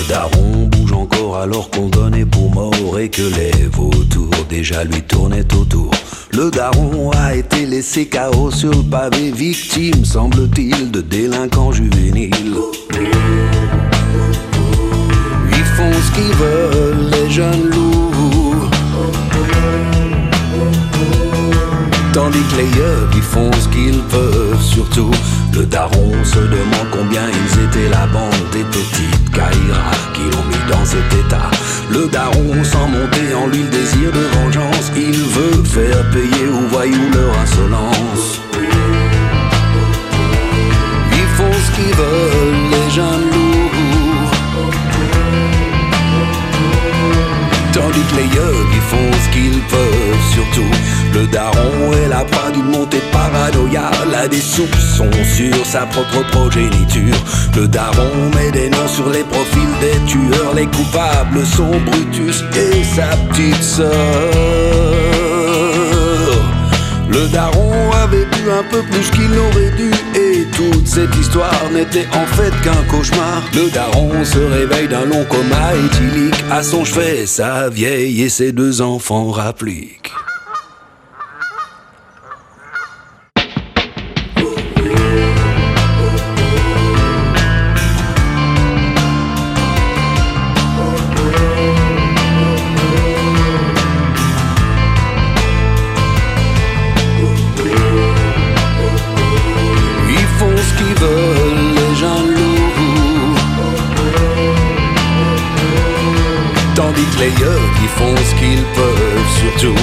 daron bouge encore alors qu'on donnait pour mort et que les vautours déjà lui tournaient autour. Le daron a été laissé KO sur le pavé, victime, semble-t-il, de délinquants juvéniles. Ils font ce qu'ils veulent, les jeunes loups, tandis que les yeux, ils font ce qu'ils peuvent. Surtout, le daron se demande combien ils étaient la bande des petites Kaira qui l'ont mis dans cet état. Le daron, sans monter en lui le désir de vengeance, il veut faire payer aux voyous leur insolence. Ils font ce qu'ils veulent, les jeunes loups, tandis que les yeux, ils font ce qu'ils peuvent. Surtout, le daron est la proie d'une montée de paranoïa. Là des soupçons sur sa propre progéniture. Le daron met des noms sur les profils des tueurs. Les coupables sont Brutus et sa petite sœur. Le daron avait bu un peu plus qu'il n'aurait dû, et toute cette histoire n'était en fait qu'un cauchemar. Le daron se réveille d'un long coma éthylique. À son chevet, sa vieille et ses 2 enfants rappliquent. Les yeux qui font ce qu'ils peuvent, surtout.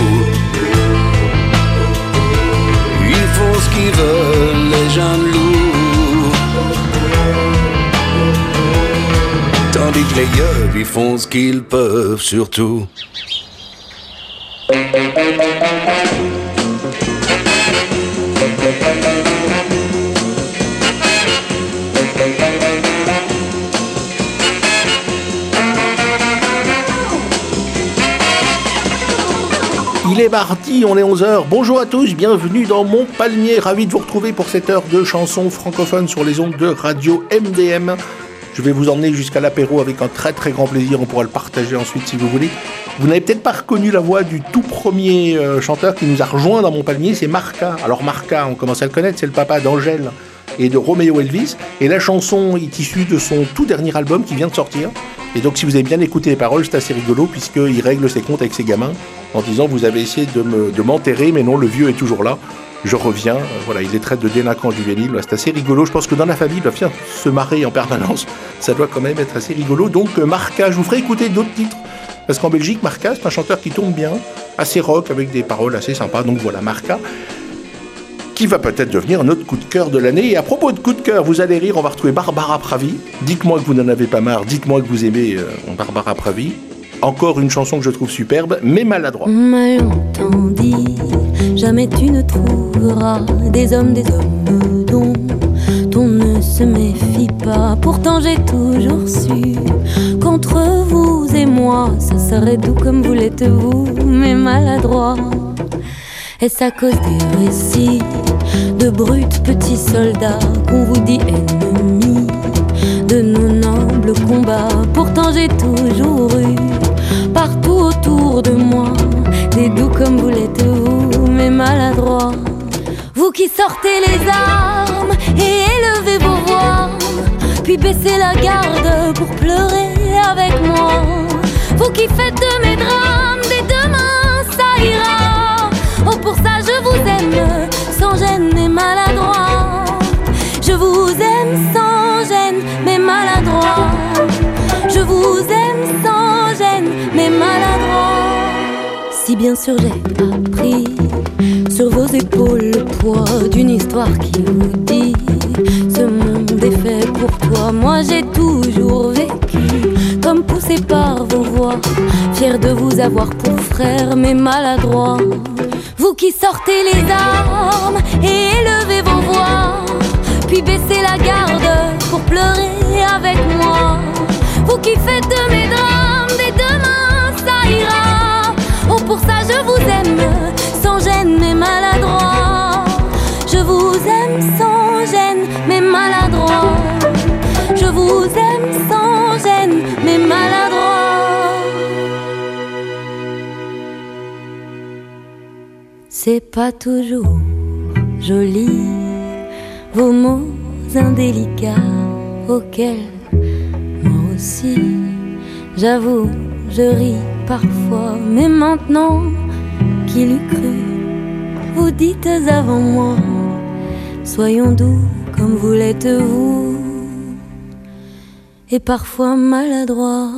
Ils font ce qu'ils veulent, les jeunes loups, tandis que les yeux ils font ce qu'ils peuvent, surtout. Il est mardi, on est 11h. Bonjour à tous, bienvenue dans Mon Palmier. Ravi de vous retrouver pour cette heure de chansons francophones sur les ondes de Radio MDM. Je vais vous emmener jusqu'à l'apéro avec un très très grand plaisir. On pourra le partager ensuite si vous voulez. Vous n'avez peut-être pas reconnu la voix du tout premier chanteur qui nous a rejoint dans Mon Palmier, c'est Marca. Alors Marca, on commence à le connaître, c'est le papa d'Angèle et de Roméo Elvis. Et la chanson est issue de son tout dernier album qui vient de sortir. Et donc si vous avez bien écouté les paroles, c'est assez rigolo puisqu'il règle ses comptes avec ses gamins en disant vous avez essayé de m'enterrer, mais non, le vieux est toujours là, je reviens. Voilà, il les traite de délinquants juvéniles, c'est assez rigolo. Je pense que dans la famille, il doit bien se marrer en permanence, ça doit quand même être assez rigolo. Donc Marca, je vous ferai écouter d'autres titres, parce qu'en Belgique, Marca, c'est un chanteur qui tourne bien, assez rock, avec des paroles assez sympas. Donc voilà, Marca, qui va peut-être devenir notre coup de cœur de l'année. Et à propos de coup de cœur, vous allez rire, on va retrouver Barbara Pravi. Dites-moi que vous n'en avez pas marre, dites-moi que vous aimez Barbara Pravi. Encore une chanson que je trouve superbe, mais maladroit. Mal entendu, jamais tu ne trouveras des hommes dont on ne se méfie pas. Pourtant j'ai toujours su qu'entre vous et moi, ça serait doux comme vous l'êtes vous, mais maladroit. Est-ce à cause des récits de bruts petits soldats qu'on vous dit ennemis de nos nobles combats? Pourtant j'ai toujours eu partout autour de moi des doux comme vous l'êtes vous, mais maladroits. Vous qui sortez les armes et élevez vos voix, puis baissez la garde pour pleurer avec moi. Vous qui faites de mes drames des demain ça ira. Oh pour ça je vous aime sans gêne et maladroit. Je vous aime sans gêne mais maladroit. Je vous aime sans gêne mais maladroit. Si bien sûr j'ai appris sur vos épaules le poids d'une histoire qui vous dit ce monde est fait pour toi. Moi j'ai toujours vécu comme poussé par vos voix, fier de vous avoir pour frère mais maladroit. Vous qui sortez les armes et élevez vos voix, puis baissez la garde pour pleurer avec moi. Vous qui faites de mes drames des demain ça ira. Oh pour ça je vous aime sans gêne mais maladroit. Je vous aime sans gêne mais maladroit. Je vous aime sans gêne mais c'est pas toujours joli, vos mots indélicats auxquels moi aussi, j'avoue, je ris parfois. Mais maintenant, qui l'eût cru, vous dites avant moi, soyons doux comme vous l'êtes vous, et parfois maladroits.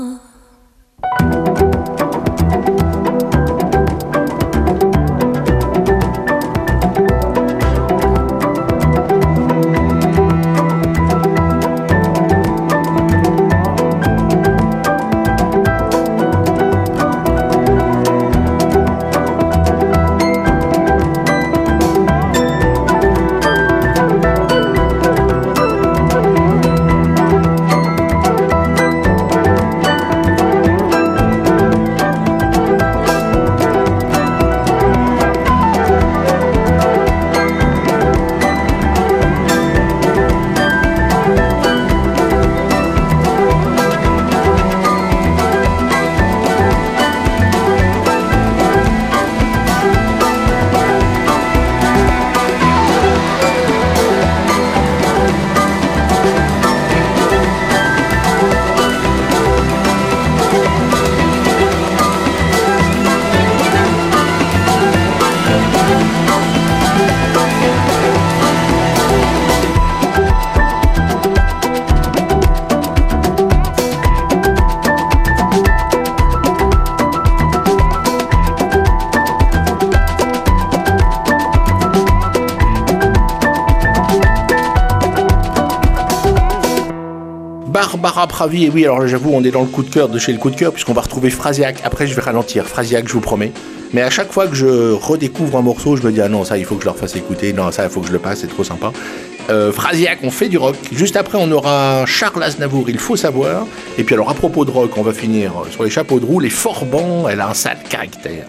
Barbara Pravi, et oui, alors j'avoue, on est dans le coup de cœur de chez le coup de cœur, puisqu'on va retrouver Phrasiac. Après, je vais ralentir, Phrasiac, je vous promets. Mais à chaque fois que je redécouvre un morceau, je me dis, ah non, ça, il faut que je leur fasse écouter, non, ça, il faut que je le passe, c'est trop sympa. Phrasiac, on fait du rock. Juste après, on aura Charles Aznavour, il faut savoir. Et puis alors, à propos de rock, on va finir sur les chapeaux de roue. Les Forbans, elle a un sale caractère.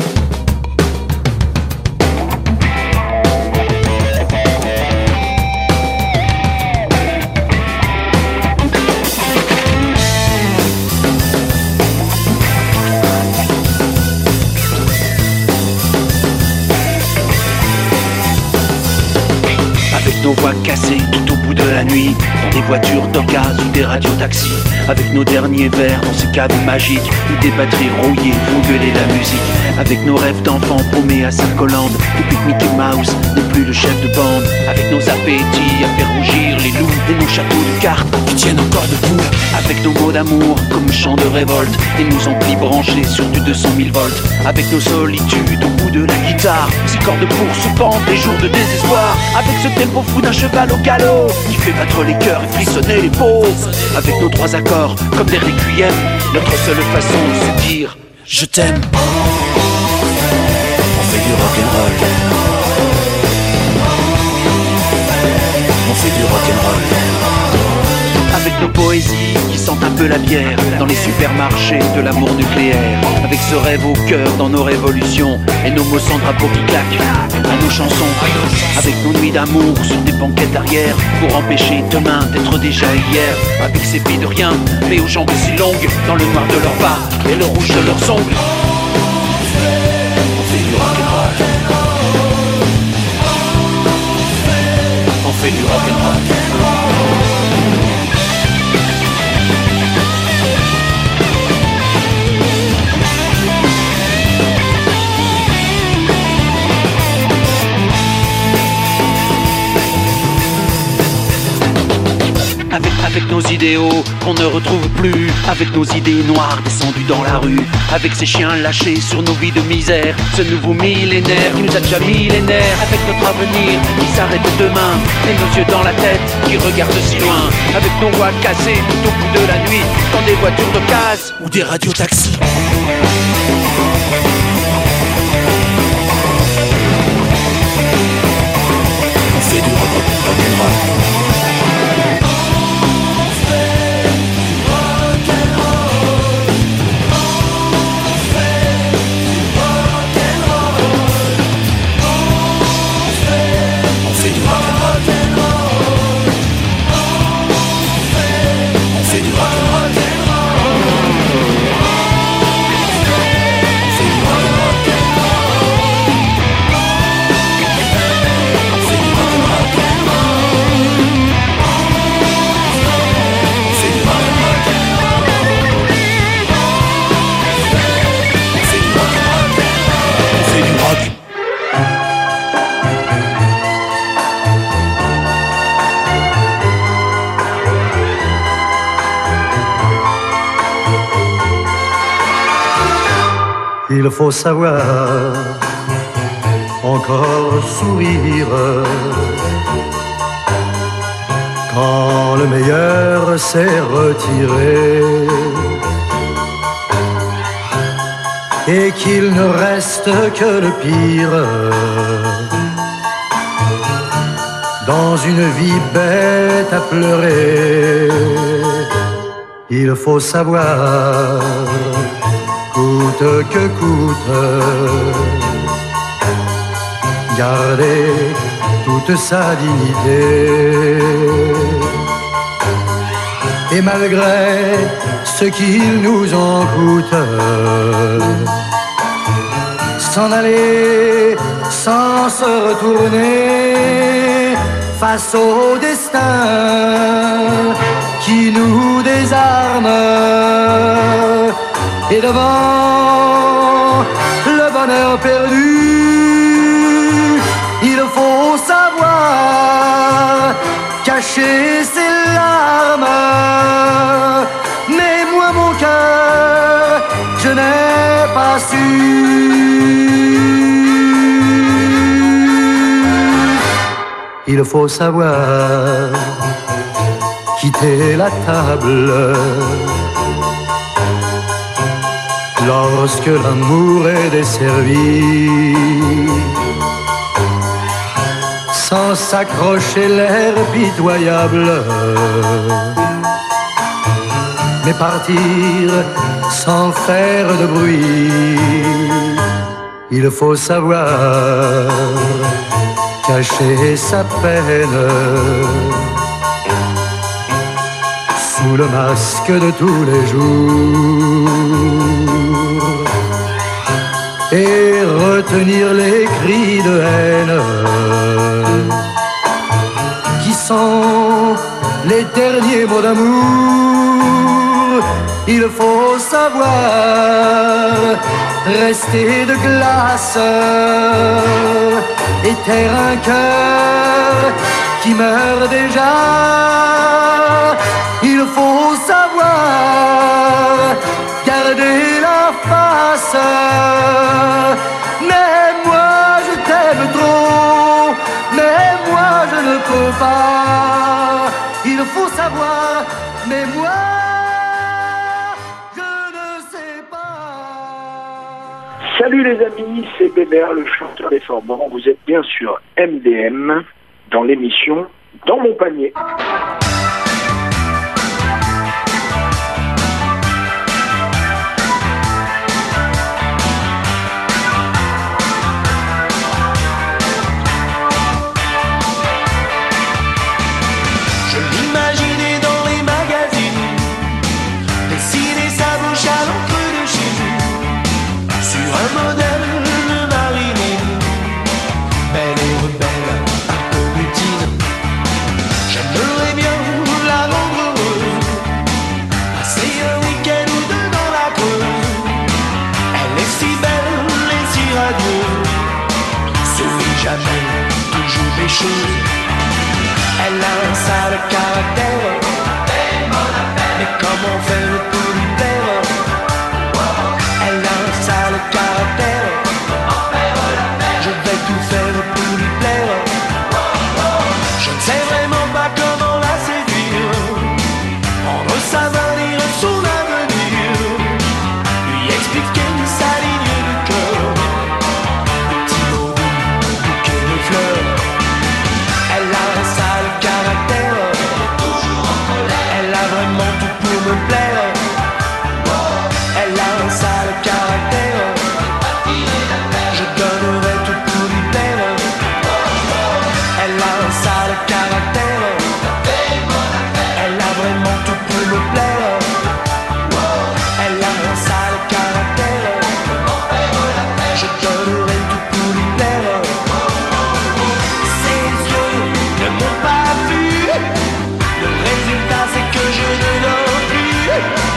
Nos voix cassées tout au bout de la nuit, dans des voitures d'occasion ou des radiotaxis, avec nos derniers verres dans ces caves magiques, où des batteries rouillées font gueuler la musique, avec nos rêves d'enfants paumés à Sarkoland, depuis que Mickey Mouse n'est plus le chef de bande, avec nos appétits à faire rougir les loups et nos châteaux de cartes qui tiennent encore debout, avec nos mots d'amour comme chants de révolte et nos amplis branchés sur du 200 000 volts, avec nos solitudes au bout de la guitare, ces corps de course pendent des jours de désespoir, avec ce tempo fou d'un cheval au galop qui fait battre les cœurs et frissonner les peaux, avec nos trois accords comme des requiem, notre seule façon de se dire je t'aime. On fait du rock'n'roll, on fait du rock'n'roll, avec nos poésies qui sentent un peu la bière dans les supermarchés de l'amour nucléaire, avec ce rêve au cœur dans nos révolutions et nos mots sans drapeau qui claquent à nos chansons, avec nos nuits d'amour sur des banquettes arrière pour empêcher demain d'être déjà hier, avec ces filles de rien mais aux jambes si longues dans le noir de leurs pas et le rouge de leurs ongles. On fait du rock'n'roll, on fait du rock'n'roll. Avec nos idéaux qu'on ne retrouve plus, avec nos idées noires descendues dans la rue, avec ces chiens lâchés sur nos vies de misère, ce nouveau millénaire qui nous a déjà mis les nerfs, avec notre avenir qui s'arrête demain, et nos yeux dans la tête qui regardent si loin, avec nos voix cassées tout au bout de la nuit, dans des voitures de casse ou des radiotaxis. On fait du rock'n'roll. Il faut savoir encore sourire quand le meilleur s'est retiré et qu'il ne reste que le pire dans une vie bête à pleurer. Il faut savoir, coûte que coûte, garder toute sa dignité. Et malgré ce qu'il nous en coûte, s'en aller sans se retourner face au destin qui nous désarme. Et devant le bonheur perdu, il faut savoir cacher ses larmes. Mais moi mon cœur, je n'ai pas su. Il faut savoir quitter la table lorsque l'amour est desservi, sans s'accrocher l'air pitoyable, mais partir sans faire de bruit. Il faut savoir cacher sa peine sous le masque de tous les jours et retenir les cris de haine qui sont les derniers mots d'amour. Il faut savoir rester de glace et taire un cœur qui meurt déjà. Il faut savoir garder la face. Mais moi je t'aime trop, mais moi je ne peux pas. Il faut savoir, mais moi je ne sais pas. Salut les amis, c'est Bébert, le chanteur des Forbans. Vous êtes bien sur MDM dans l'émission Dans mon panier. Elle a un sale caractère, mais comment faire pour lui plaire? Elle a un sale caractère, je vais tout faire pour lui plaire. Je ne sais vraiment pas comment la séduire, prendre sa main, lire son avenir, lui expliquer sa ligne du cœur, le petit mot doux, bouquet de fleurs. Elle a un sale caractère, elle a vraiment tout pour me plaire. Elle a un sale caractère, je donnerai tout pour lui plaire. Elle a un sale caractère, elle a vraiment tout pour me plaire. Elle a un sale caractère, je donnerai tout pour lui plaire. Ses yeux ne m'ont pas vu, le résultat c'est que je ne dors plus.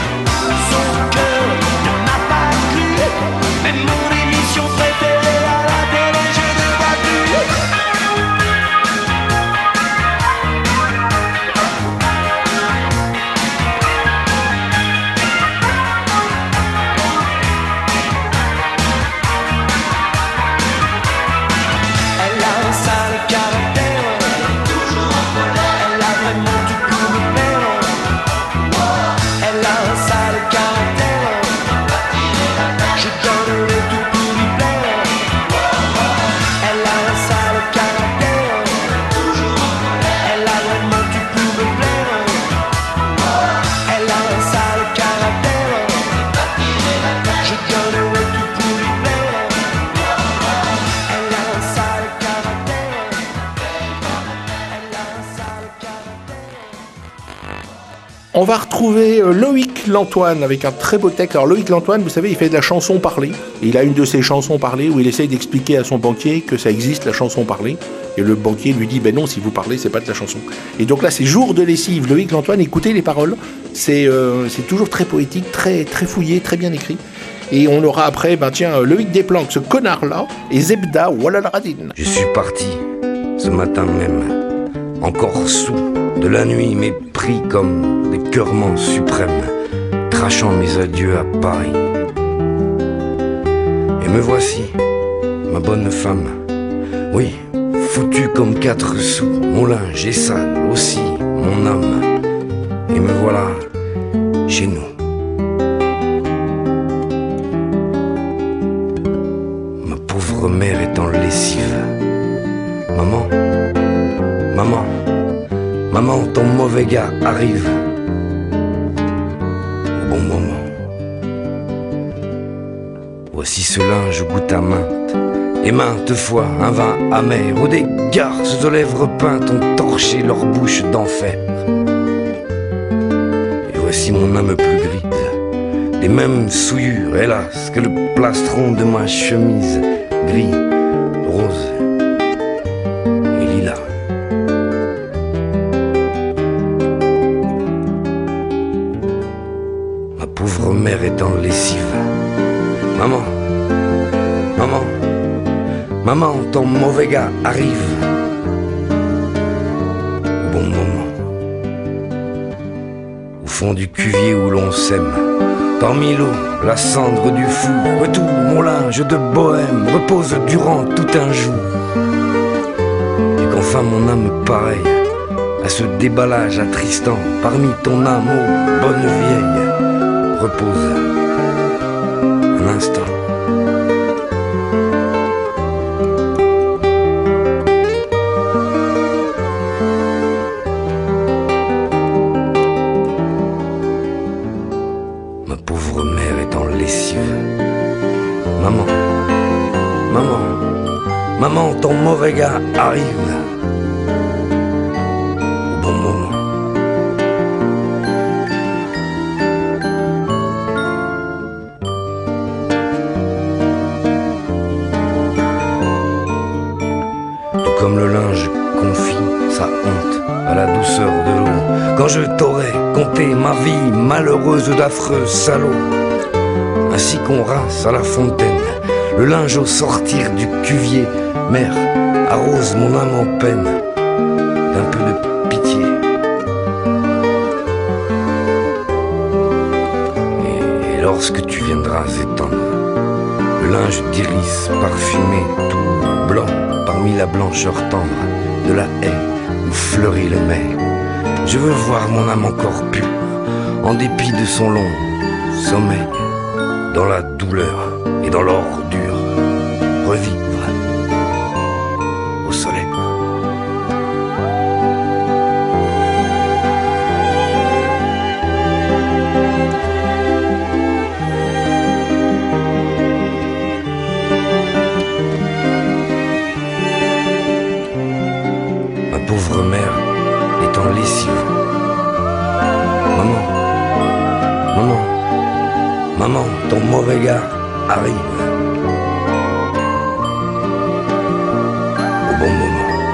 On va retrouver Loïc Lantoine avec un très beau texte. Alors Loïc Lantoine, vous savez, il fait de la chanson parlée. Et il a une de ses chansons parlées où il essaye d'expliquer à son banquier que ça existe, la chanson parlée. Et le banquier lui dit, ben non, si vous parlez, c'est pas de la chanson. Et donc là, c'est Jour de lessive. Loïc Lantoine, écoutez les paroles. C'est toujours très poétique, très, très fouillé, très bien écrit. Et on aura après, Loïc Desplanques, ce connard-là, et Zebda Walalradine. Je suis parti, ce matin même, encore sous de la nuit, mais pris comme d'écœurement suprême, crachant mes adieux à Paris. Et me voici, ma bonne femme, oui, foutu comme 4 sous, mon linge est sale aussi, mon âme. Et me voilà chez nous. Ma pauvre mère est en lessive. Maman, maman, maman, ton mauvais gars arrive au bon moment. Voici ce linge goutte à maintes, et maintes fois un vin amer, où des garces aux lèvres peintes ont torché leur bouche d'enfer. Et voici mon âme plus grise, les mêmes souillures, hélas, que le plastron de ma chemise, gris, rose et lilas. Ma pauvre mère est en lessive. Maman, maman, maman, ton mauvais gars arrive au bon moment. Au fond du cuvier où l'on sème, parmi l'eau, la cendre du fou, tout mon linge de bohème repose durant tout un jour. Et qu'enfin mon âme pareille à ce déballage attristant, parmi ton âme, ô bonne vieille, repose un instant. Ma pauvre mère est en lessive. Maman, maman, maman, ton mauvais gars arrive au bon moment. Comme le linge confie sa honte à la douceur de l'eau, quand je t'aurais conté ma vie malheureuse d'affreux salaud. Ainsi qu'on rince à la fontaine le linge au sortir du cuvier, mère, arrose mon âme en peine d'un peu de pitié. Et lorsque tu viendras étendre le linge d'iris parfumé tout blanc parmi la blancheur tendre de la haie où fleurit le mai, je veux voir mon âme encore pure, en dépit de son long sommeil, dans la douleur et dans l'ordure, revivre au soleil. Ma pauvre mère est en lessive. Maman, maman, maman, ton mauvais gars arrive au bon moment.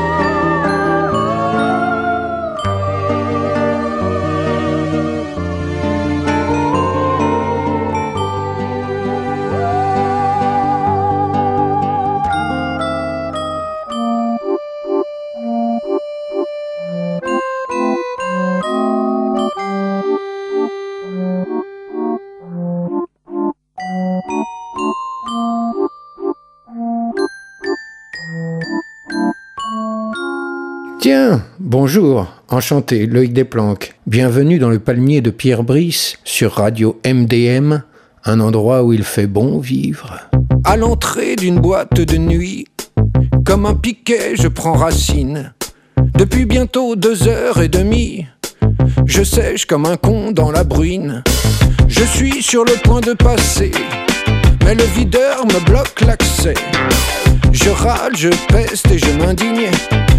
Tiens, bonjour, enchanté, Loïc Desplanques. Bienvenue dans le palmier de Pierre Brice sur Radio MDM, un endroit où il fait bon vivre. À l'entrée d'une boîte de nuit, comme un piquet, je prends racine. Depuis bientôt 2h30, je sèche comme un con dans la bruine. Je suis sur le point de passer, mais le videur me bloque l'accès. Je râle, je peste et je m'indigne.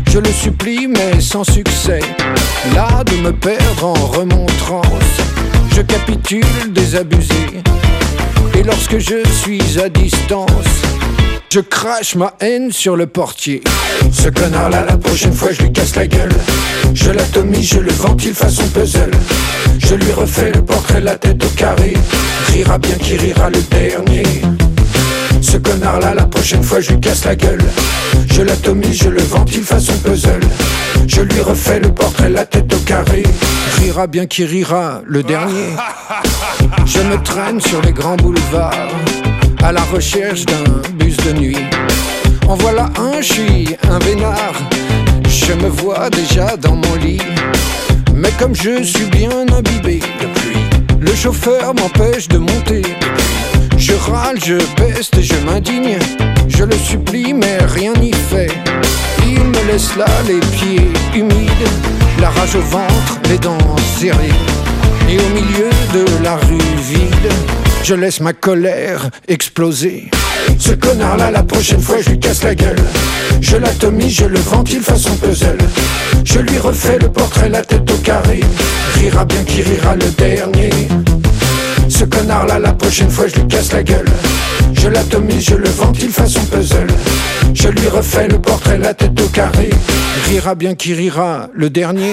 Je le supplie mais sans succès, là de me perdre en remontrance. Je capitule désabusé, et lorsque je suis à distance, je crache ma haine sur le portier. Ce connard-là, la prochaine fois je lui casse la gueule. Je l'atomise, je le ventile façon puzzle. Je lui refais le portrait, la tête au carré. Rira bien qui rira le dernier. Ce connard-là, la prochaine fois je lui casse la gueule. Je l'atomise, je le ventile façon puzzle. Je lui refais le portrait, la tête au carré. Rira bien qui rira le dernier. Je me traîne sur les grands boulevards à la recherche d'un bus de nuit. En voilà un, je suis un vénard. Je me vois déjà dans mon lit. Mais comme je suis bien imbibé depuis, le chauffeur m'empêche de monter. Je râle, je peste, je m'indigne. Je le supplie mais rien n'y fait. Il me laisse là les pieds humides, la rage au ventre, les dents serrées. Et au milieu de la rue vide, je laisse ma colère exploser. Ce connard-là, la prochaine fois, je lui casse la gueule. Je l'atomise, je le ventile façon puzzle. Je lui refais le portrait, la tête au carré. Rira bien qui rira le dernier. Ce connard-là, la prochaine fois, je lui casse la gueule. Je l'atomise, je le ventile façon puzzle. Je lui refais le portrait, la tête au carré. Rira bien qui rira le dernier.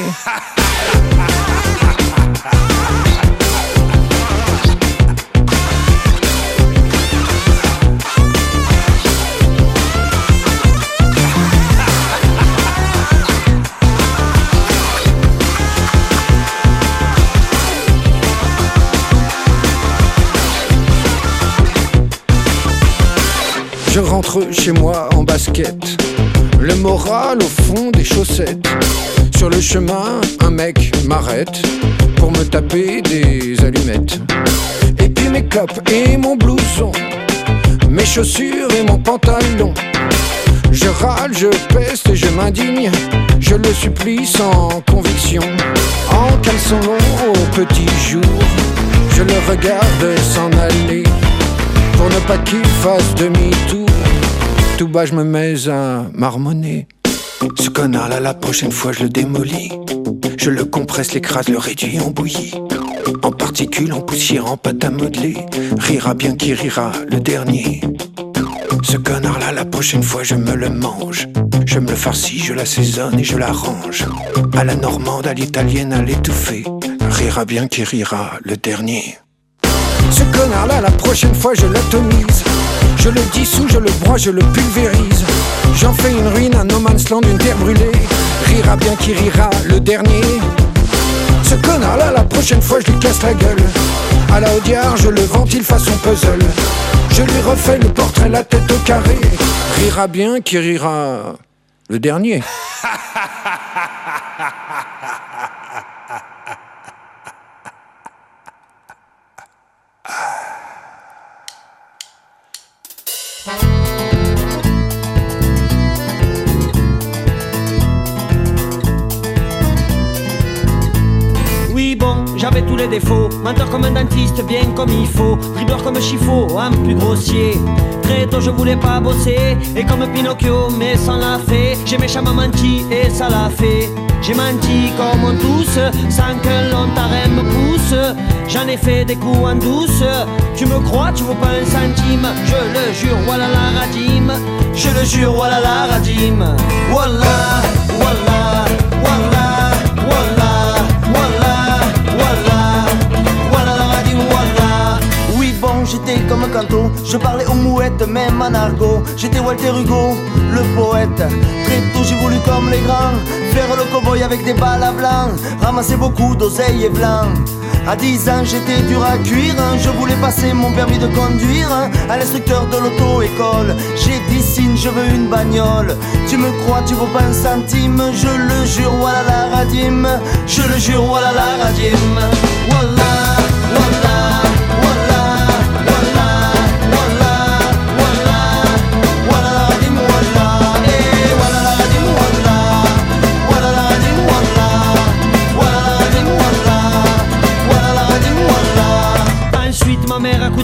Je rentre chez moi en basket, le moral au fond des chaussettes. Sur le chemin, un mec m'arrête pour me taper des allumettes. Et puis mes clopes et mon blouson, mes chaussures et mon pantalon. Je râle, je peste et je m'indigne. Je le supplie sans conviction. En caleçon long au petit jour, je le regarde s'en aller, pour ne pas qu'il fasse demi-tour. Tout bas je me mets à marmonner. Ce connard-là, la prochaine fois je le démolis. Je le compresse, l'écrase, le réduis en bouillie. En particules, en poussière, en pâte à modeler. Rira bien qui rira le dernier. Ce connard-là, la prochaine fois je me le mange. Je me le farcis, je l'assaisonne et je l'arrange. À la normande, à l'italienne, à l'étouffée. Rira bien qui rira le dernier. Ce connard-là, la prochaine fois je l'atomise. Je le dissous, je le broie, je le pulvérise. J'en fais une ruine, un no man's land, une terre brûlée. Rira bien qui rira le dernier. Ce connard-là, la prochaine fois je lui casse la gueule. À la Audiard, je le ventile façon puzzle. Je lui refais le portrait, la tête au carré. Rira bien qui rira le dernier. Oui bon, j'avais tous les défauts. Menteur comme un dentiste, bien comme il faut. Dribbleur comme Chiffo, un plus grossier. Très tôt je voulais pas bosser. Et comme Pinocchio, mais sans la fée. J'ai méchamment menti et ça l'a fait. J'ai menti comme on tous, sans que l'ontarem me pousse. J'en ai fait des coups en douce. Tu me crois, tu vaux pas un centime. Je le jure, voilà la radime. Je le jure, voilà la radime. Wallah, wallah, wallah, wallah, wallah, wallah, wallah la radime, wallah. Oui bon, j'étais comme un canto. Je parlais aux mouettes, même en argot. J'étais Walter Hugo, le poète. Très tôt j'ai voulu comme les grands faire le cow-boy avec des balles à blanc, ramasser beaucoup d'oseilles et blanc. À 10 ans j'étais dur à cuire. Je voulais passer mon permis de conduire à l'instructeur de l'auto-école. J'ai dit signe, je veux une bagnole. Tu me crois, tu vaux pas un centime. Je le jure, voilà la radime. Je le jure, voilà la radime. Wallah, wallah, wallah, wallah, wallah, wallah, wallah la radime, wallah. Eh, wallah la radime, wallah. Wallah la radime, wallah. Wallah la radime, wallah. Ensuite ma mère a coup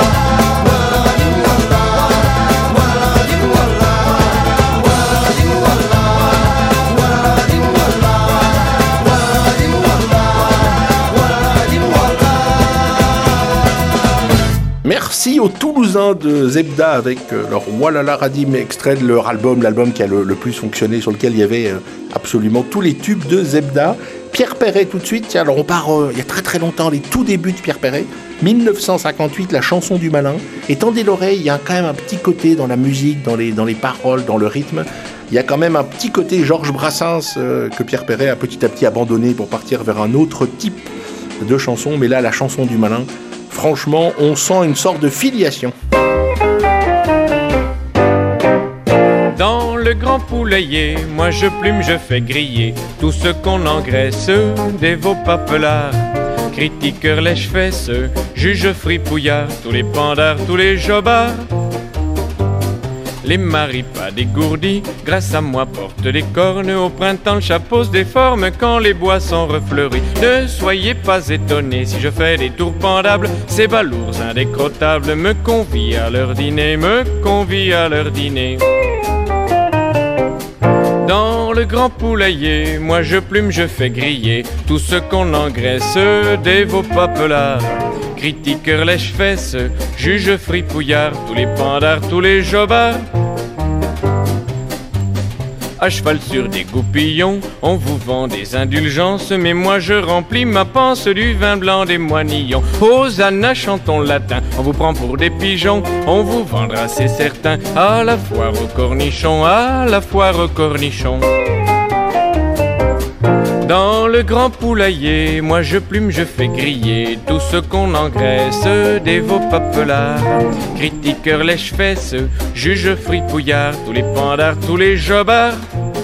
Merci aux Toulousains de Zebda avec leur Walala Radim, extrait de leur album, l'album qui a le plus fonctionné, sur lequel il y avait absolument tous les tubes de Zebda. Pierre Perret tout de suite, tiens, alors on part il y a très très longtemps, les tout débuts de Pierre Perret, 1958, la chanson du malin. Et tendez l'oreille, il y a quand même un petit côté dans la musique, dans les paroles, dans le rythme. Il y a quand même un petit côté Georges Brassens que Pierre Perret a petit à petit abandonné pour partir vers un autre type de chanson. Mais là, la chanson du malin, franchement, on sent une sorte de filiation. Dans le grand poulailler, moi je plume, je fais griller tout ce qu'on engraisse, des veaux papelards, critiqueurs, lèche-fesses, juges fripouillards, tous les pandards, tous les jobards. Les maris pas dégourdis, grâce à moi portent des cornes. Au printemps le chapeau se déforme quand les bois sont refleuris. Ne soyez pas étonnés si je fais des tours pendables. Ces balourds indécrottables me convient à leur dîner, me convient à leur dîner. Dans le grand poulailler, moi je plume, je fais griller tout ce qu'on engraisse, des veaux papelards, critiqueurs, lèche-fesses, juges fripouillards, tous les pandards, tous les jobards. À cheval sur des goupillons, on vous vend des indulgences, mais moi je remplis ma panse du vin blanc des moinillons. Hosanna, chantons latin, on vous prend pour des pigeons, on vous vendra, c'est certain, à la foire aux cornichons, à la foire aux cornichons. Dans le grand poulailler, moi je plume, je fais griller tout ce qu'on engraisse, des veaux papelards, critiqueurs, lèche-fesses, juges fripouillards, tous les pandards, tous les jobards.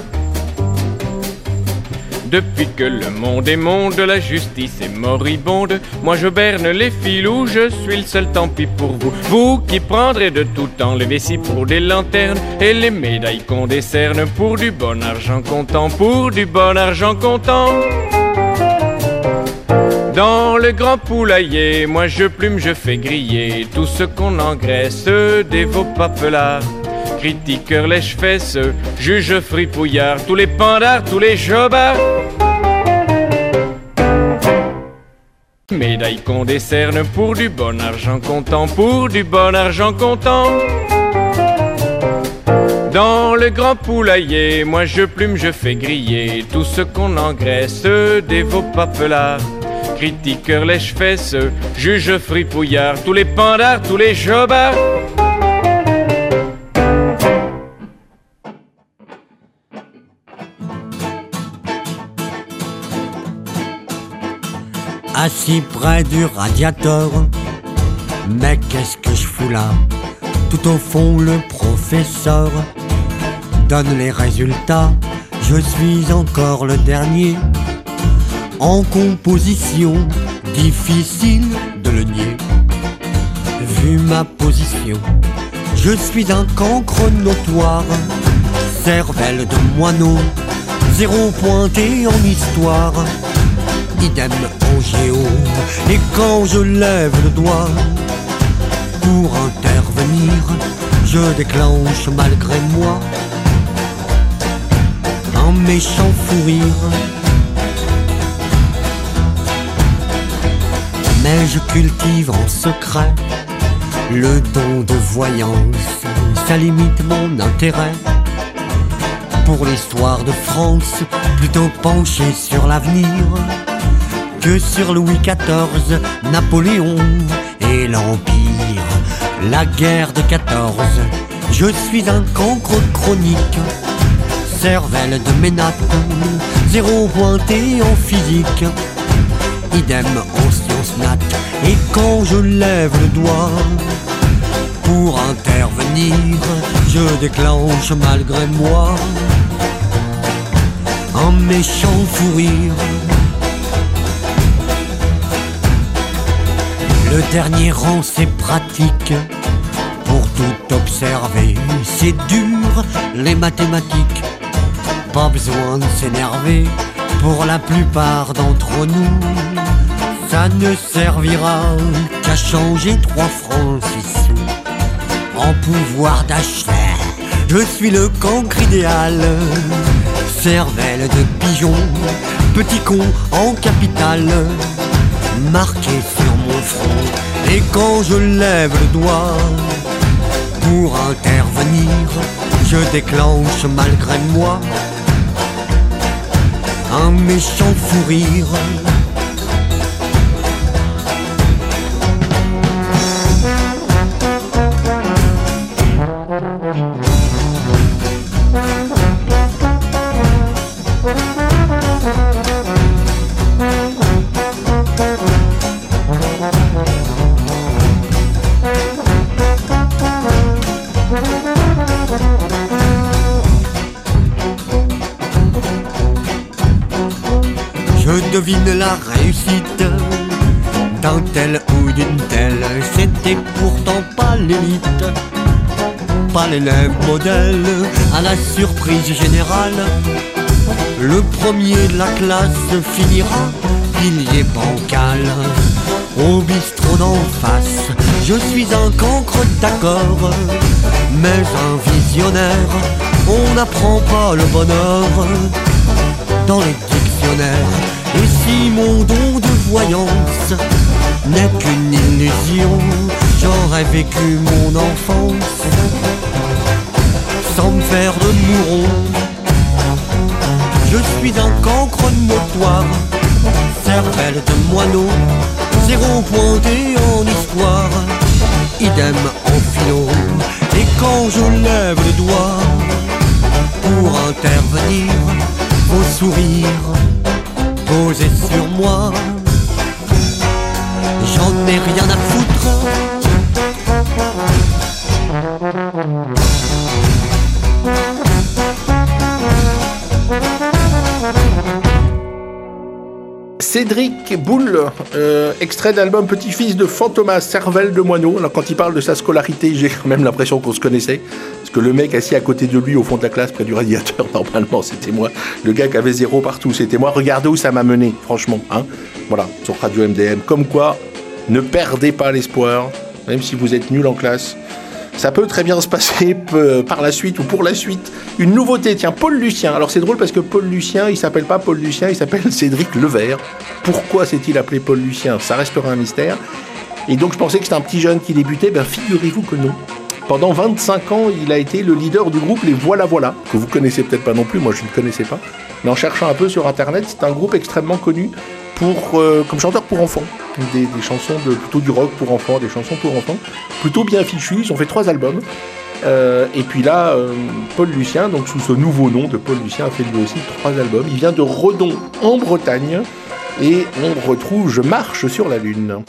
Depuis que le monde est monde, la justice est moribonde, moi je berne les filous, je suis le seul, tant pis pour vous. Vous qui prendrez de tout temps les vessies pour des lanternes et les médailles qu'on décerne pour du bon argent comptant, pour du bon argent comptant. Dans le grand poulailler, moi je plume, je fais griller tout ce qu'on engraisse, des veaux papelards, critiqueurs, lèche-fesses, juges fripouillards, tous les pandards, tous les jobards. Médaille qu'on décerne pour du bon argent comptant, pour du bon argent comptant. Dans le grand poulailler, moi je plume, je fais griller tout ce qu'on engraisse des veaux papelards. Critiqueurs, lèche-fesses, juges fripouillards, tous les pandards, tous les jobards. Assis près du radiateur, mais qu'est-ce que je fous là? Tout au fond le professeur donne les résultats. Je suis encore le dernier en composition, difficile de le nier. Vu ma position, je suis un cancre notoire, cervelle de moineau, zéro pointé en histoire. Idem en géo, et quand je lève le doigt pour intervenir, je déclenche malgré moi un méchant fou rire. Mais je cultive en secret le don de voyance, ça limite mon intérêt pour l'histoire de France, plutôt penché sur l'avenir que sur Louis XIV, Napoléon et l'Empire, la guerre de 14. Je suis un cancre chronique, cervelle de Ménate, zéro pointé en physique, idem en sciences nat. Et quand je lève le doigt pour intervenir, je déclenche malgré moi un méchant fou rire. Le dernier rang c'est pratique pour tout observer, c'est dur les mathématiques, pas besoin de s'énerver, pour la plupart d'entre nous ça ne servira qu'à changer 3 francs 6 sous en pouvoir d'achat. Je suis le cancre idéal, cervelle de pigeon, petit con en capitale, marqué sur mon front. Et quand je lève le doigt pour intervenir, je déclenche malgré moi un méchant fou rire. Je devine la réussite d'un tel ou d'une telle, c'était pourtant pas l'élite, pas l'élève modèle. À la surprise générale, le premier de la classe finira pilier bancal. Au bistrot d'en face, je suis un cancre d'accord, mais un visionnaire. On n'apprend pas le bonheur dans les dictionnaires. Et si mon don de voyance n'est qu'une illusion, j'aurais vécu mon enfance sans me faire de mouron. Je suis un cancre notoire, cervelle de moineau, zéro pointé en histoire, idem en philo. Et quand je lève le doigt pour intervenir, vos sourires posés sur moi, j'en ai rien à foutre. Cédric Boulle, extrait d'album Petit-fils de Fantomas, cervelle de moineau. Alors quand il parle de sa scolarité, j'ai quand même l'impression qu'on se connaissait. Parce que le mec assis à côté de lui au fond de la classe, près du radiateur, normalement c'était moi. Le gars qui avait 0 partout, c'était moi. Regardez où ça m'a mené, franchement. Hein, voilà, sur Radio MDM. Comme quoi, ne perdez pas l'espoir, même si vous êtes nul en classe. ça peut très bien se passer par la suite ou pour la suite. Une nouveauté, tiens, Paul Lucien. Alors c'est drôle parce que Paul Lucien, il s'appelle pas Paul Lucien, il s'appelle Cédric Levert. Pourquoi s'est-il appelé Paul Lucien? Ça restera un mystère. Et donc je pensais que c'était un petit jeune qui débutait, ben figurez-vous que non. Pendant 25 ans, il a été le leader du groupe Les Voilà Voilà, que vous connaissez peut-être pas non plus, moi je ne connaissais pas. Mais en cherchant un peu sur internet, c'est un groupe extrêmement connu comme chanteur pour enfants. Des chansons plutôt du rock pour enfants, des chansons pour enfants. Plutôt bien fichus, ils ont fait 3 albums. Et puis là, Paul Lucien, donc sous ce nouveau nom de Paul Lucien, a fait lui aussi 3 albums. Il vient de Redon en Bretagne et on retrouve Je marche sur la lune.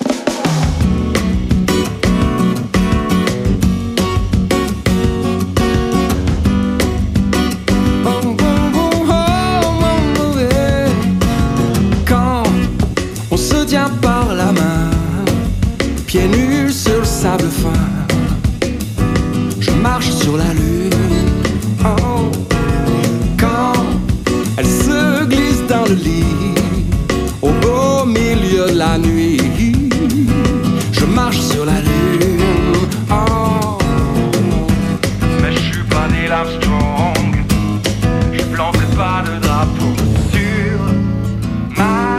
Par la main, pieds nus sur le sable fin, je marche sur la lune. Oh, quand elle se glisse dans le lit, au beau milieu de la nuit, je marche sur la lune. Oh, mais je suis pas Neil Armstrong, je planterai pas de drapeau sur ma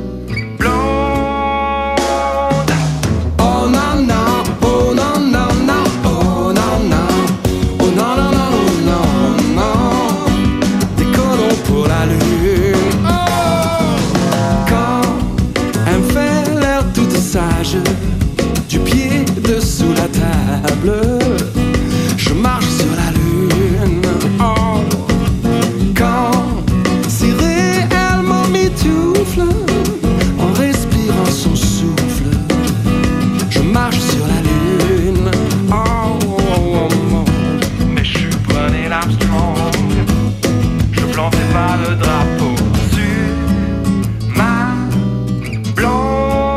du pied dessous la table, je marche sur la lune. Oh, quand si réellement m'étouffe en respirant son souffle, je marche sur la lune. Oh, oh, oh, oh. Mais je suis pas Neil Armstrong, je planterai pas le drapeau sur ma blonde.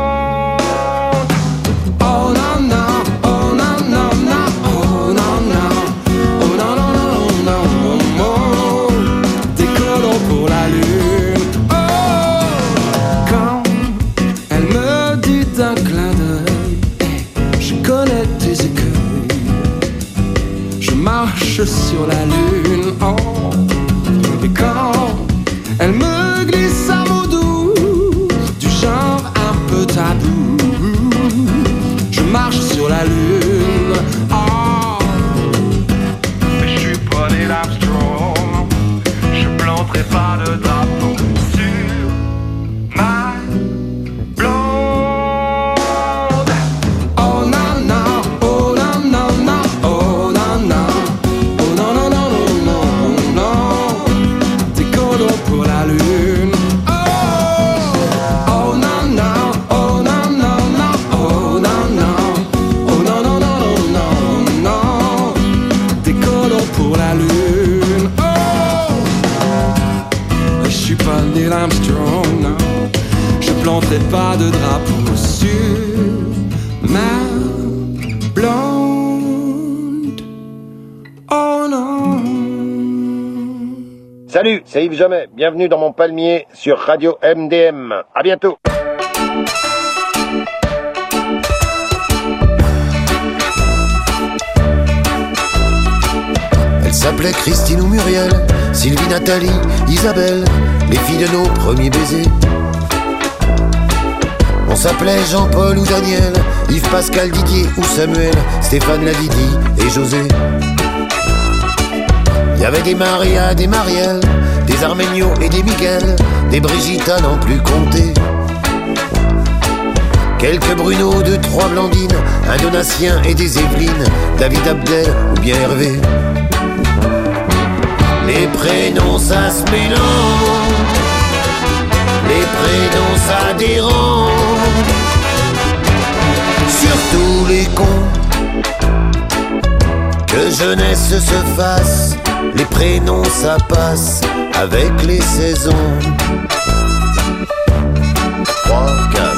Sur la lune, oh, et quand elle me glisse à mots doux, du genre un peu tabou, je marche sur la lune, oh, mais je suis pas Neil Armstrong, je planterai pas de drapeau sur ma blonde. Oh non, non, oh non, non, non, oh non, non. Pour la lune, oh, oh non, non, oh non, non, non, oh non, non, oh non, non, non, non, non, décollons pour la lune, oh, je suis pas Neil Armstrong, non, je planterai pas de drapeau sur ma blonde, oh non. Salut, c'est Yves Jamais. Bienvenue dans mon palmier sur Radio MDM. À bientôt. Elle s'appelait Christine ou Muriel, Sylvie, Nathalie, Isabelle, les filles de nos premiers baisers. On s'appelait Jean-Paul ou Daniel, Yves, Pascal, Didier ou Samuel, Stéphane, Ladidi et José. Il y avait des Maria, des Marielle, des Arménios et des Miguel, des Brigitte à n'en plus compter. Quelques Bruno, 2-3 Blandines, un Donatien et des Évelynes, David, Abdel ou bien Hervé. Les prénoms ça se mélange, les prénoms ça dérange, surtout les cons. Que jeunesse se fasse, les prénoms ça passe avec les saisons. 3, 4.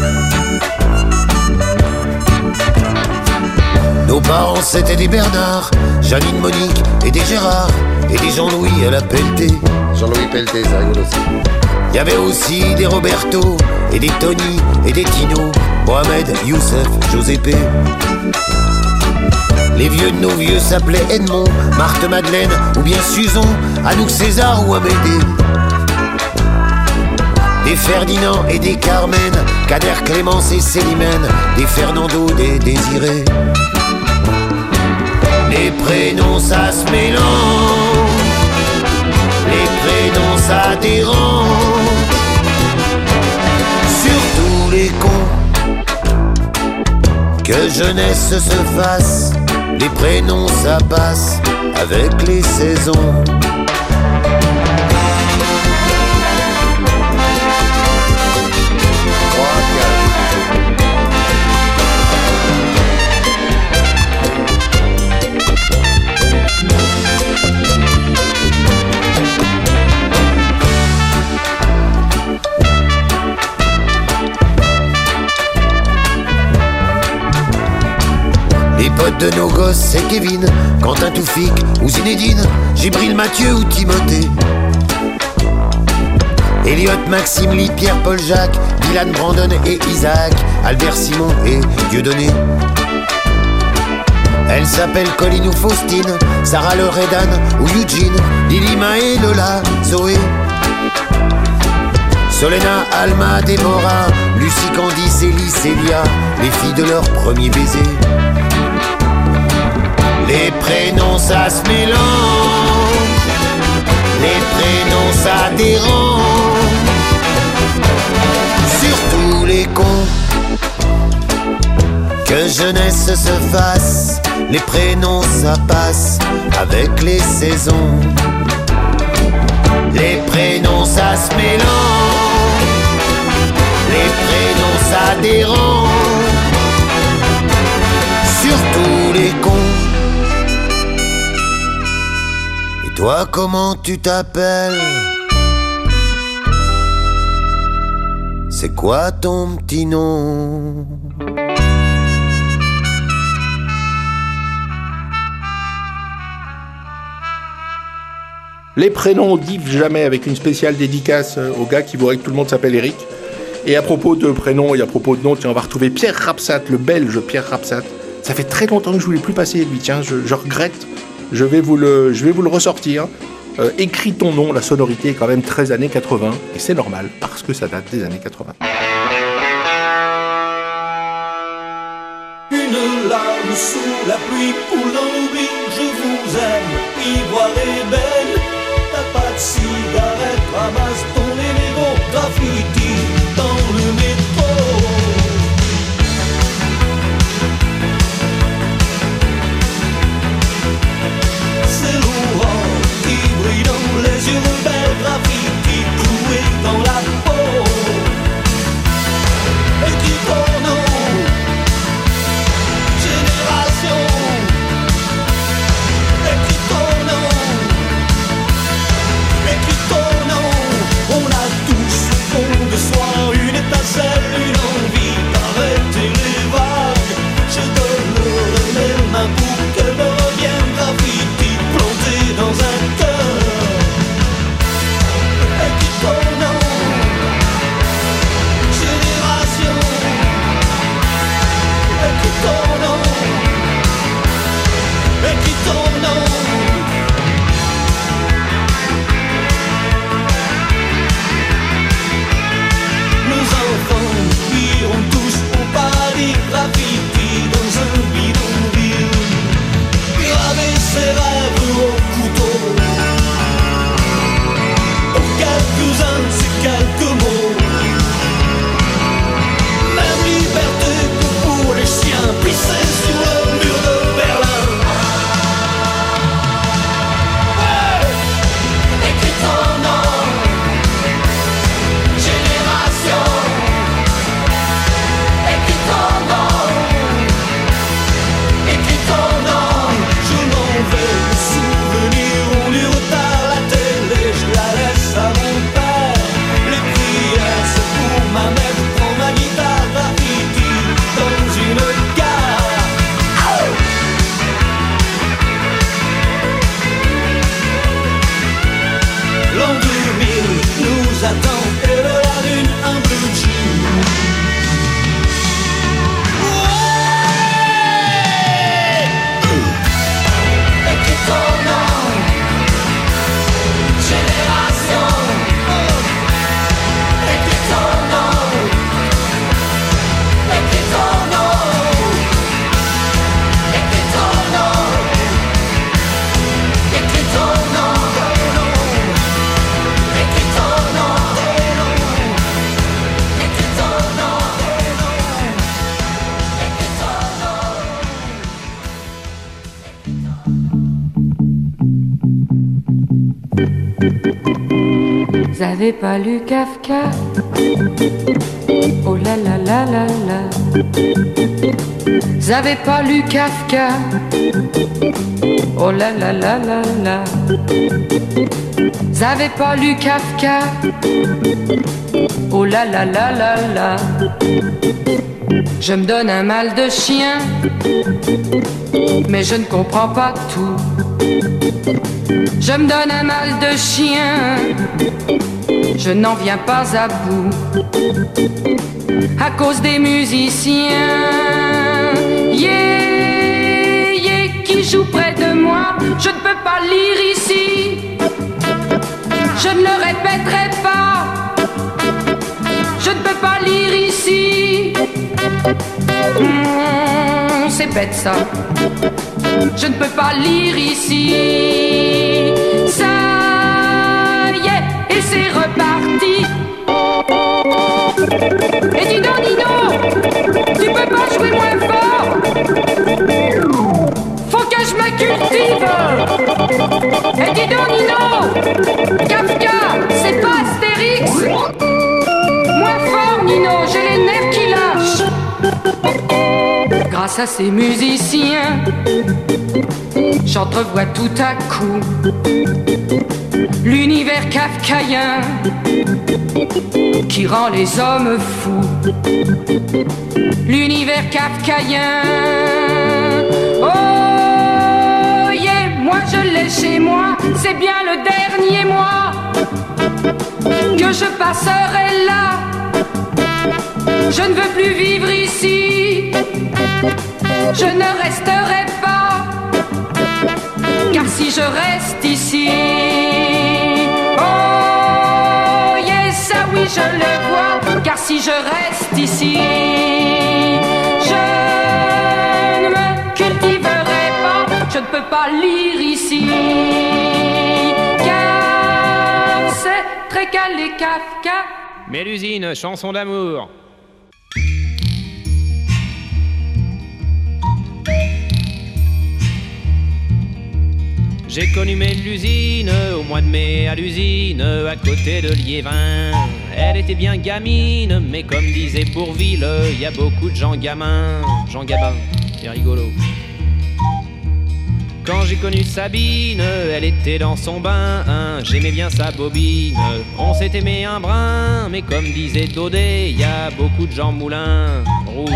Nos parents c'était des Bernard, Janine, Monique et des Gérard, et des Jean-Louis à la Pelleté. Jean-Louis Pelleté, ça rigole aussi. Il y avait aussi des Roberto et des Tony et des Tino, Mohamed, Youssef, Josépé. Les vieux vieux de nos vieux s'appelait Edmond, Marthe Madeleine ou bien Suzon, Anouk César ou Amédée. Des Ferdinand et des Carmen, Kader, Clémence et Célimène, des Fernando, des Désirés. Les prénoms ça se mélange, les prénoms ça dérange, surtout les cons. Que jeunesse se fasse, les prénoms ça passe avec les saisons. Les potes de nos gosses, c'est Kevin, Quentin Toufik ou Zinedine, Gibril, Mathieu ou Timothée. Elliot, Maxime, Lee, Pierre, Paul, Jacques, Dylan, Brandon et Isaac, Albert, Simon et Dieudonné. Elle s'appelle Colline ou Faustine, Sarah, Loredan ou Eugene, Lily, Maë, Lola, Zoé. Solena, Alma, Déborah, Lucie, Candice, Ellie, Célia, les filles de leur premier baiser. Les prénoms ça se mélange, les prénoms ça dérange, surtout les cons. Que jeunesse se fasse, les prénoms ça passe avec les saisons. Les prénoms ça se mélange, les prénoms ça dérange, surtout les cons. Toi, comment tu t'appelles? C'est quoi ton petit nom? Les prénoms d'Yves Jamais avec une spéciale dédicace au gars qui voudrait que tout le monde s'appelle Eric. Et à propos de prénoms et à propos de noms, tiens, on va retrouver Pierre Rapsat, le belge Pierre Rapsat. Ça fait très longtemps que je voulais plus passer lui, tiens, je regrette. Je vais vous le ressortir. Écris ton nom, la sonorité est quand même très années 80, et c'est normal, parce que ça date des années 80. Une larme sous la pluie pour l'oubli, je vous aime, ivoire et belle. T'as pas de cigarette, ramasse ton élégo, graffiti dans le métro. C'est l'orange qui brille dans les yeux, belle graffiti cloué dans la peau. Et qui ton nom, génération. Et qui ton nom, et qui ton nom, on a tous au fond de Vous avez pas lu Kafka? Oh là là là là là. Vous avez pas lu Kafka? Oh là là là là là. Vous avez pas lu Kafka? Oh là là là là là. Je me donne un mal de chien, mais je ne comprends pas tout. Je me donne un mal de chien, je n'en viens pas à bout. À cause des musiciens, yeah, yeah, qui jouent près de moi. Je ne peux pas lire ici, je ne le répéterai pas. Je ne peux pas lire ici. C'est bête ça. Je ne peux pas lire ici. Ça y est, et c'est reparti. Et dis donc Nino, tu peux pas jouer moins fort. Faut que je me cultive. Et dis donc Nino, Kafka, c'est pas Astérix. Moins fort Nino, j'ai les nerfs qui lâchent. Grâce à ces musiciens, j'entrevois tout à coup l'univers kafkaïen qui rend les hommes fous. L'univers kafkaïen, oh yeah, moi je l'ai chez moi. C'est bien le dernier mois que je passerai là. Je ne veux plus vivre ici, je ne resterai pas, car si je reste ici, oh yes, ça oui je le vois, car si je reste ici, je ne me cultiverai pas, je ne peux pas lire ici, car c'est très calé Kafka. Mélusine, chanson d'amour. J'ai connu Mélusine au mois de mai à l'usine, à côté de Liévin. Elle était bien gamine, mais comme disait Bourville, y a beaucoup de gens gamins. Jean Gabin, c'est rigolo. Quand j'ai connu Sabine, elle était dans son bain, j'aimais bien sa bobine. On s'est aimé un brin, mais comme disait Daudet, y a beaucoup de gens moulins. Rouge.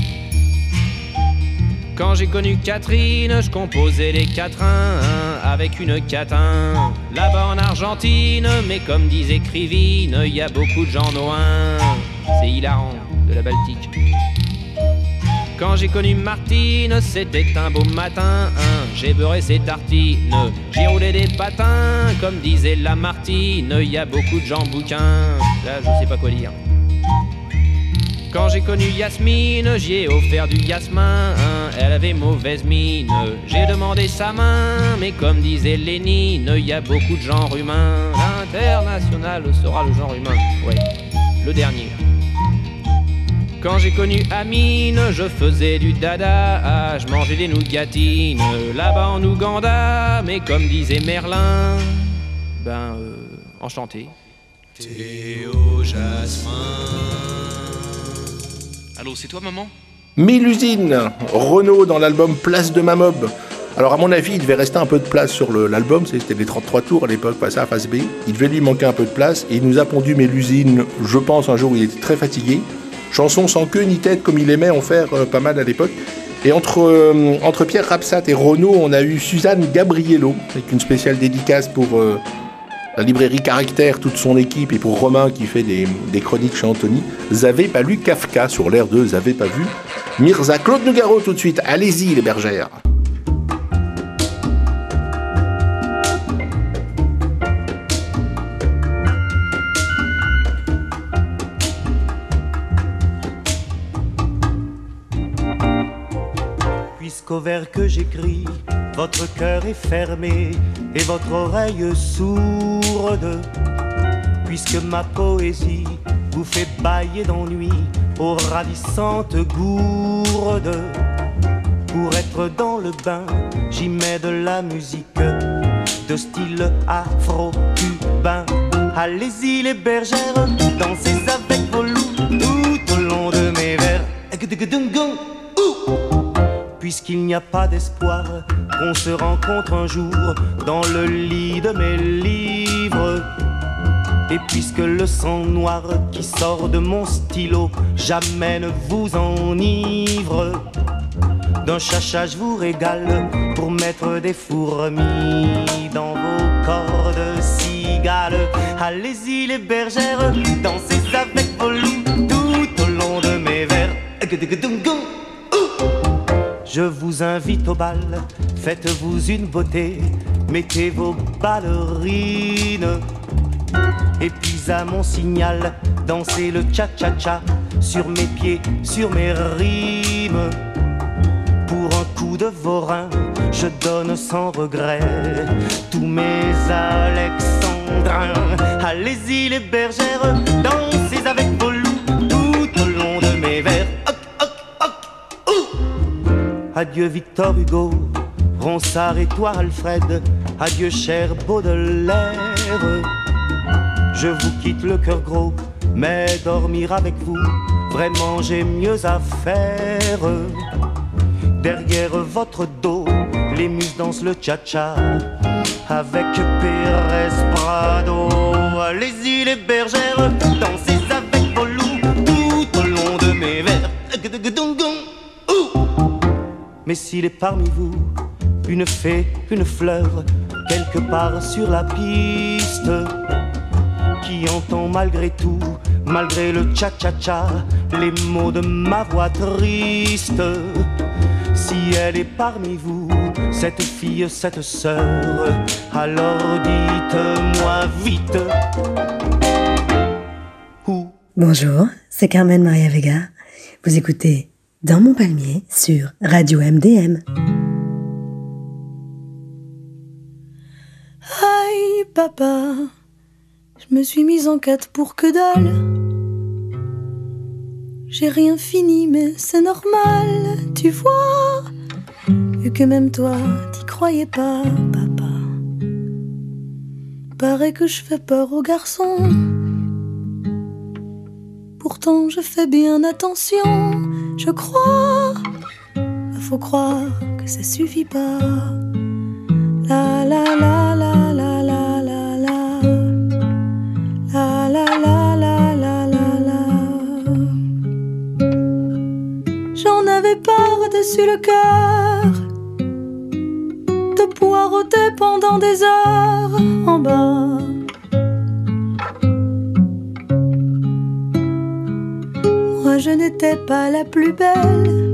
Quand j'ai connu Catherine, je composais les quatrains avec une catin. Là-bas en Argentine, mais comme disait Krivine, y a beaucoup de gens noins. C'est hilarant, de la Baltique. Quand j'ai connu Martine, c'était un beau matin, j'ai beurré ses tartines, j'ai roulé des patins, comme disait Lamartine, y a beaucoup de gens bouquins. Là, je sais pas quoi dire. Quand j'ai connu Yasmine, j'y ai offert du Yasmin, elle avait mauvaise mine. J'ai demandé sa main, mais comme disait Lénine, y a beaucoup de genres humains. L'international sera le genre humain, ouais, le dernier. Quand j'ai connu Amine, je faisais du dada, je mangeais des nougatines. Là-bas en Ouganda, mais comme disait Merlin, enchanté. Théo Jasmin. Allô, c'est toi, maman? Mélusine, Renaud dans l'album Place de ma mob. Alors à mon avis, il devait rester un peu de place sur l'album, c'était les 33 tours à l'époque, face A, face B. Il devait lui manquer un peu de place et il nous a pondu Mélusine, je pense, un jour où il était très fatigué. Chanson sans queue ni tête comme il aimait en faire pas mal à l'époque. Et entre Pierre Rapsat et Renaud, on a eu Suzanne Gabriello, avec une spéciale dédicace pour la librairie Caractère, toute son équipe, et pour Romain qui fait des chroniques chez Anthony. J'avais pas lu Kafka sur l'air de J'avais pas vu Mirza. Claude Nougaro tout de suite, allez-y les bergères. Puisqu'au vers que j'écris, votre cœur est fermé et votre oreille sourde. Puisque ma poésie vous fait bâiller d'ennui aux ravissantes gourdes. Pour être dans le bain, j'y mets de la musique de style afro-cubain. Allez-y les bergères, dansez avec vos loups tout au long de mes vers. Puisqu'il n'y a pas d'espoir qu'on se rencontre un jour dans le lit de mes livres, et puisque le sang noir qui sort de mon stylo jamais ne vous enivre, d'un chacha je vous régale pour mettre des fourmis dans vos corps de cigales. Allez-y les bergères, dansez avec vos loups tout au long de mes vers. Je vous invite au bal, faites-vous une beauté, mettez vos ballerines, et puis à mon signal, dansez le cha-cha-cha sur mes pieds, sur mes rimes. Pour un coup de vos reins, je donne sans regret tous mes alexandrins. Allez-y les bergères, dansez avec vos loups tout au long de mes vers. Adieu Victor Hugo, Ronsard et toi Alfred, adieu cher Baudelaire. Je vous quitte le cœur gros, mais dormir avec vous, vraiment j'ai mieux à faire. Derrière votre dos, les muses dansent le cha-cha avec Pérez Prado. Allez-y les bergères, dansez avec vos loups tout au long de mes vers. Mais s'il est parmi vous une fée, une fleur, quelque part sur la piste, qui entend malgré tout, malgré le cha-cha-cha, les mots de ma voix triste, si elle est parmi vous, cette fille, cette sœur, alors dites-moi vite. Bonjour, c'est Carmen Maria Vega. Vous écoutez Dans mon palmier sur Radio MDM. Aïe papa, je me suis mise en quête pour que dalle. J'ai rien fini mais c'est normal, tu vois. Vu que même toi t'y croyais pas, papa. Paraît que je fais peur aux garçons. Pourtant je fais bien attention, je crois. Faut croire que ça suffit pas. La la la la la la la la. La la la la la la la. J'en avais par-dessus le cœur de poireauter pendant des heures en bas. Moi je n'étais pas la plus belle,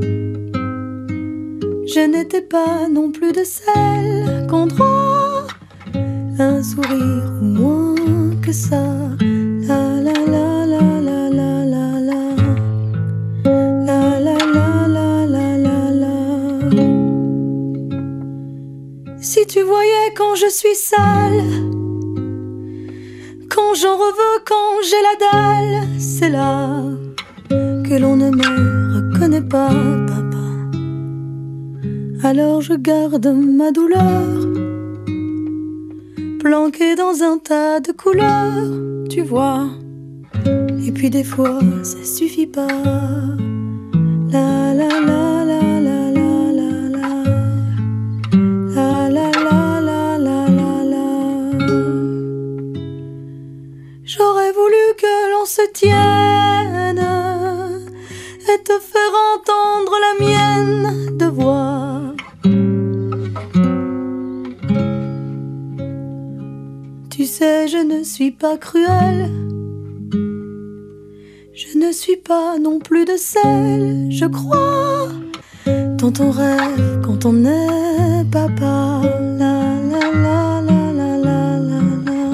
je n'étais pas non plus de celle qu'on droit un sourire ou moins que ça. La la la la la la la la. La la la la la la la. Si tu voyais quand je suis sale, quand j'en reveux, quand j'ai la dalle, c'est là que l'on ne me reconnaît pas, papa. Alors je garde ma douleur planquée dans un tas de couleurs, tu vois. Et puis des fois ça suffit pas. La la la la la la la la. La la la la la la la. J'aurais voulu que l'on se tienne et te faire entendre la mienne de voix. Tu sais, je ne suis pas cruelle, je ne suis pas non plus de celle, je crois, dont on rêve quand on est papa. La la la la la la la la.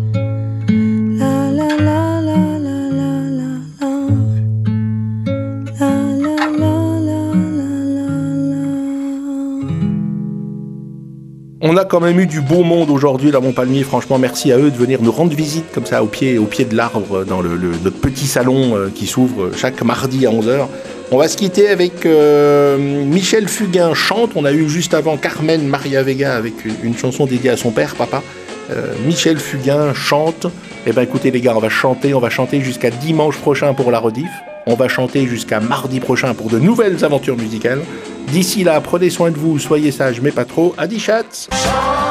La la la la la la la la. La la la la la la la. On a quand même eu du beau monde aujourd'hui dans Montpalmier. Franchement, merci à eux de venir nous rendre visite comme ça au pied de l'arbre dans notre petit salon qui s'ouvre chaque mardi à 11h. On va se quitter avec Michel Fugain chante. On a eu juste avant Carmen Maria Vega avec une chanson dédiée à son père, papa. Michel Fugain chante. Eh ben écoutez les gars, on va chanter jusqu'à dimanche prochain pour la rediff. On va chanter jusqu'à mardi prochain pour de nouvelles aventures musicales. D'ici là, prenez soin de vous, soyez sages, mais pas trop. Adi chat. Chante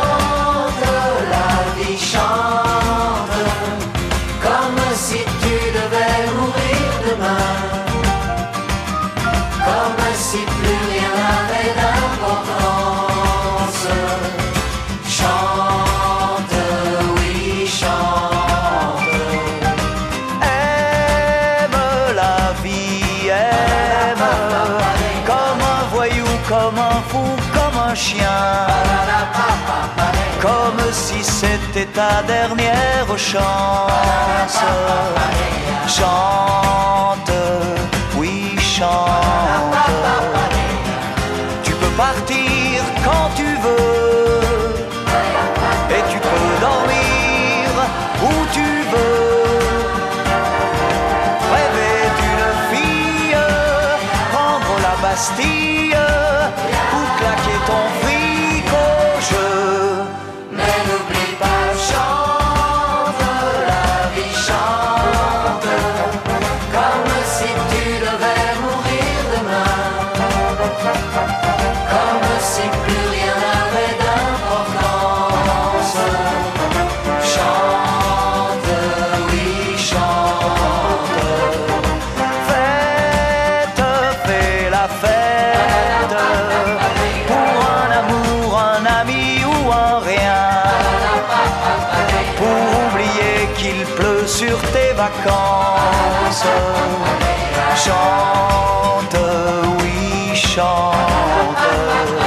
la vie, chante, comme si tu devais mourir demain, comme si plus rien n'avait d'importance. Chante, oui, chante. Aime la vie, aime, comme un voyou, comme un fou, comme un chien, comme si c'était ta dernière chance. Chante, oui, chante. Tu peux partir quand tu veux, et tu peux dormir où tu veux. Rêver d'une fille, prendre la Bastille, ou claquer ton fric au jeu. Mais n'oublie pas, chante la vie, chante, comme si tu devais mourir demain, comme si plus rien n'avait d'importance. Chante, oui, chante. Fête, fais la fête, pour un amour, un ami ou un rien, pour oublier qu'il pleut sur tes vacances. Chante, oui, chante.